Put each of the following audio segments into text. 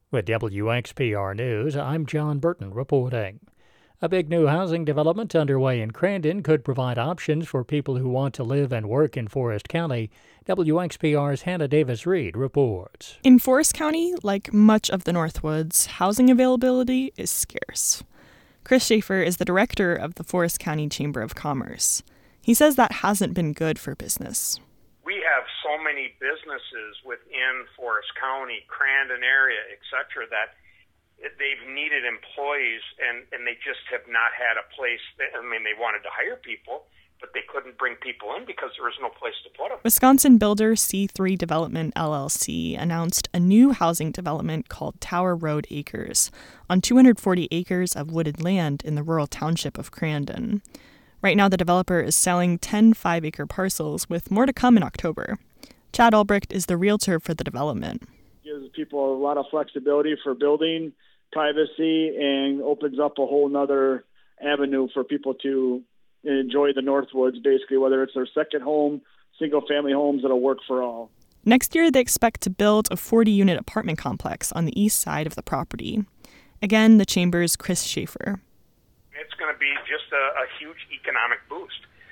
With WXPR News, I'm John Burton reporting. A big new housing development underway in Crandon could provide options for people who want to live and work in Forest County. WXPR's Hannah Davis-Reed reports. In Forest County, like much of the Northwoods, housing availability is scarce. Chris Schaefer is the director of the Forest County Chamber of Commerce. He says that hasn't been good for business. We have so many businesses within Forest County, Crandon area, etc., that they've needed employees, and they just have not had a place. They wanted to hire people, but they couldn't bring people in because there was no place to put them. Wisconsin builder C3 Development LLC announced a new housing development called Tower Road Acres on 240 acres of wooded land in the rural township of Crandon. Right now, the developer is selling 10 5-acre parcels, with more to come in October. Chad Albrecht is the realtor for the development. Gives people a lot of flexibility for building, privacy, and opens up a whole nother avenue for people to enjoy the Northwoods, basically, whether it's their second home, single-family homes that'll work for all. Next year, they expect to build a 40-unit apartment complex on the east side of the property. Again, the Chamber's Chris Schaefer. It's going to be just a huge economic boost.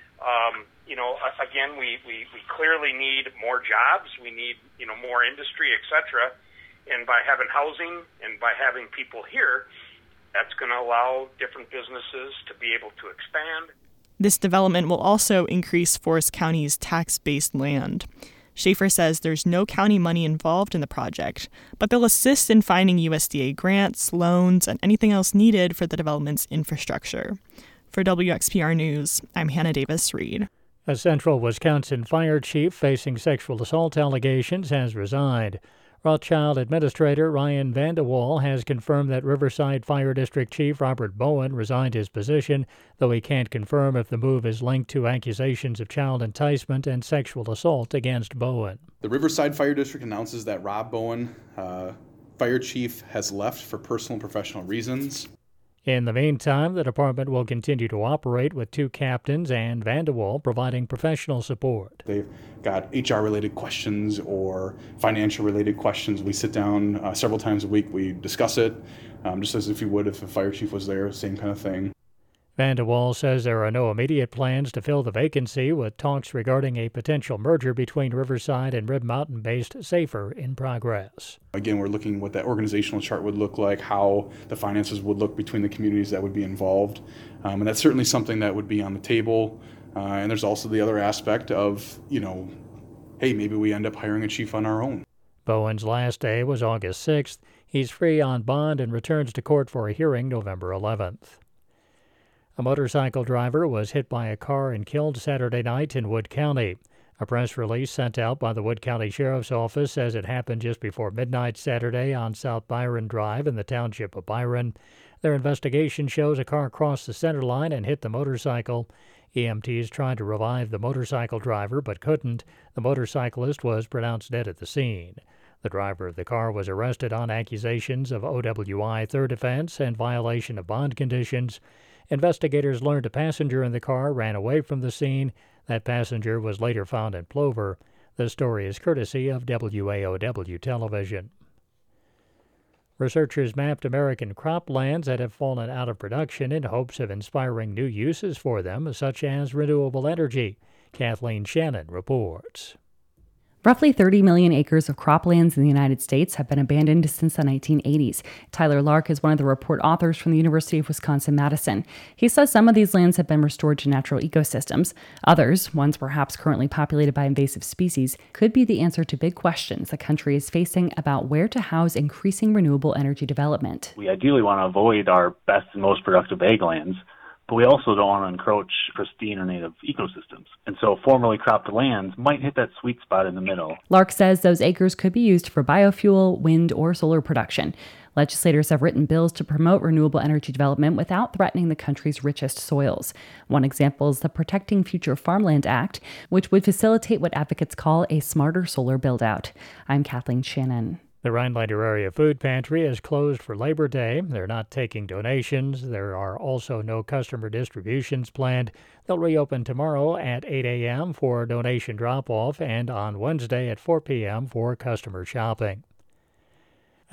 Again, we clearly need more jobs. We need, more industry, etc. And by having housing and by having people here, that's going to allow different businesses to be able to expand. This development will also increase Forest County's tax-based land. Schaefer says there's no county money involved in the project, but they'll assist in finding USDA grants, loans, and anything else needed for the development's infrastructure. For WXPR News, I'm Hannah Davis-Reed. A central Wisconsin fire chief facing sexual assault allegations has resigned. Rothschild Administrator Ryan Vandewaal has confirmed that Riverside Fire District Chief Robert Bowen resigned his position, though he can't confirm if the move is linked to accusations of child enticement and sexual assault against Bowen. The Riverside Fire District announces that Rob Bowen, fire chief, has left for personal and professional reasons. In the meantime, the department will continue to operate with 2 captains and Vandewaal providing professional support. They've got HR-related questions or financial-related questions. We sit down several times a week. We discuss it, just as if you would if a fire chief was there, same kind of thing. Vandewaal says there are no immediate plans to fill the vacancy, with talks regarding a potential merger between Riverside and Rib Mountain-based Safer in progress. Again, we're looking what that organizational chart would look like, how the finances would look between the communities that would be involved. And that's certainly something that would be on the table. And there's also the other aspect of, hey, maybe we end up hiring a chief on our own. Bowen's last day was August 6th. He's free on bond and returns to court for a hearing November 11th. A motorcycle driver was hit by a car and killed Saturday night in Wood County. A press release sent out by the Wood County Sheriff's Office says it happened just before midnight Saturday on South Byron Drive in the township of Byron. Their investigation shows a car crossed the center line and hit the motorcycle. EMTs tried to revive the motorcycle driver but couldn't. The motorcyclist was pronounced dead at the scene. The driver of the car was arrested on accusations of OWI third offense and violation of bond conditions. Investigators learned a passenger in the car ran away from the scene. That passenger was later found in Plover. The story is courtesy of WAOW Television. Researchers mapped American croplands that have fallen out of production in hopes of inspiring new uses for them, such as renewable energy. Kathleen Shannon reports. Roughly 30 million acres of croplands in the United States have been abandoned since the 1980s. Tyler Lark is one of the report authors from the University of Wisconsin-Madison. He says some of these lands have been restored to natural ecosystems. Others, ones perhaps currently populated by invasive species, could be the answer to big questions the country is facing about where to house increasing renewable energy development. We ideally want to avoid our best and most productive ag lands, but we also don't want to encroach pristine or native ecosystems. And so formerly cropped lands might hit that sweet spot in the middle. Lark says those acres could be used for biofuel, wind, or solar production. Legislators have written bills to promote renewable energy development without threatening the country's richest soils. One example is the Protecting Future Farmland Act, which would facilitate what advocates call a smarter solar build-out. I'm Kathleen Shannon. The Rhinelander Area Food Pantry is closed for Labor Day. They're not taking donations. There are also no customer distributions planned. They'll reopen tomorrow at 8 a.m. for donation drop-off and on Wednesday at 4 p.m. for customer shopping.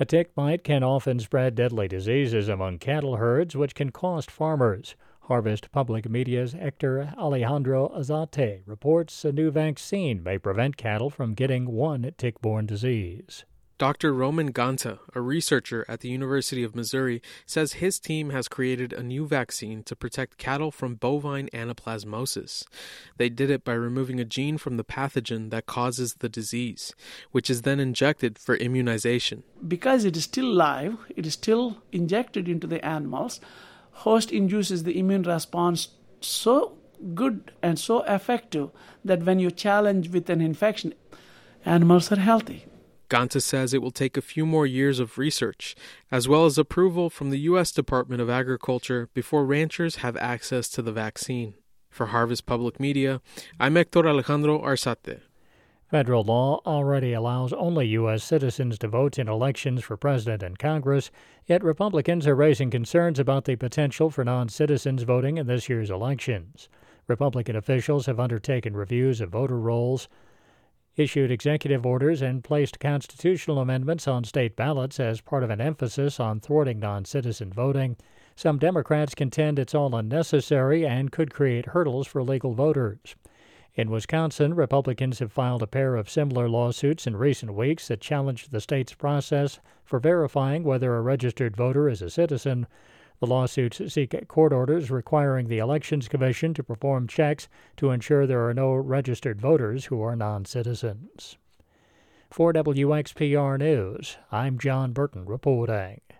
A tick bite can often spread deadly diseases among cattle herds, which can cost farmers. Harvest Public Media's Hector Alejandro Azate reports a new vaccine may prevent cattle from getting one tick-borne disease. Dr. Roman Ganta, a researcher at the University of Missouri, says his team has created a new vaccine to protect cattle from bovine anaplasmosis. They did it by removing a gene from the pathogen that causes the disease, which is then injected for immunization. Because it is still live, it is still injected into the animals, host induces the immune response so good and so effective that when you challenge with an infection, animals are healthy. Ganta says it will take a few more years of research, as well as approval from the U.S. Department of Agriculture before ranchers have access to the vaccine. For Harvest Public Media, I'm Hector Alejandro Arzate. Federal law already allows only U.S. citizens to vote in elections for president and Congress, yet Republicans are raising concerns about the potential for non-citizens voting in this year's elections. Republican officials have undertaken reviews of voter rolls, issued executive orders, and placed constitutional amendments on state ballots as part of an emphasis on thwarting non-citizen voting. Some Democrats contend it's all unnecessary and could create hurdles for legal voters. In Wisconsin, Republicans have filed a pair of similar lawsuits in recent weeks that challenge the state's process for verifying whether a registered voter is a citizen. The lawsuits seek court orders requiring the Elections Commission to perform checks to ensure there are no registered voters who are non-citizens. For WXPR News, I'm John Burton reporting.